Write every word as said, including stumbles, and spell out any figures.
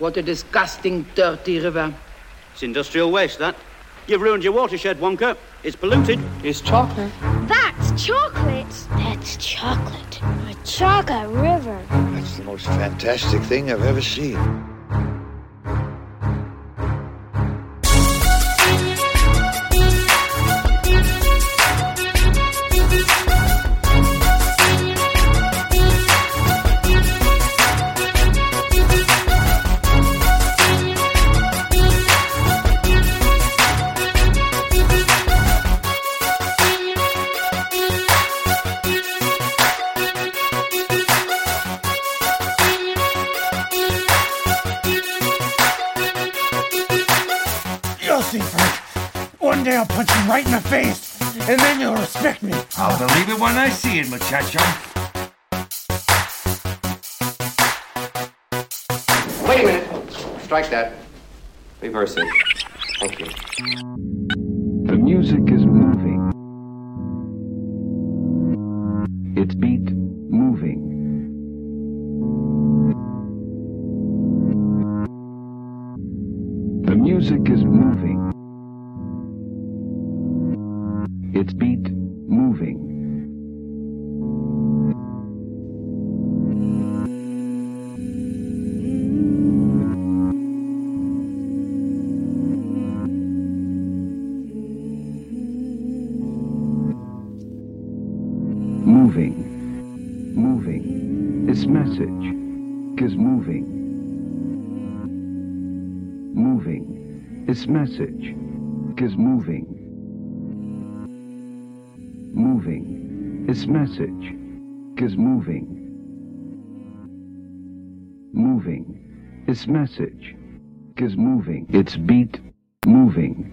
What a disgusting, dirty river. It's industrial waste, that. You've ruined your watershed, Wonka. It's polluted. It's chocolate. That's chocolate. That's chocolate. A chocolate river. That's the most fantastic thing I've ever seen. One day I'll punch him right in the face, and then you'll respect me. I'll believe it when I see it, muchacho. Wait a minute. Strike that. Reverse it. Thank you. The music is moving. Its beat moving. The music is moving. Its beat moving. Moving. Moving. Its message is moving. Moving. Its message is moving. Moving. Its message is moving. Moving. Its message is moving. Its beat moving.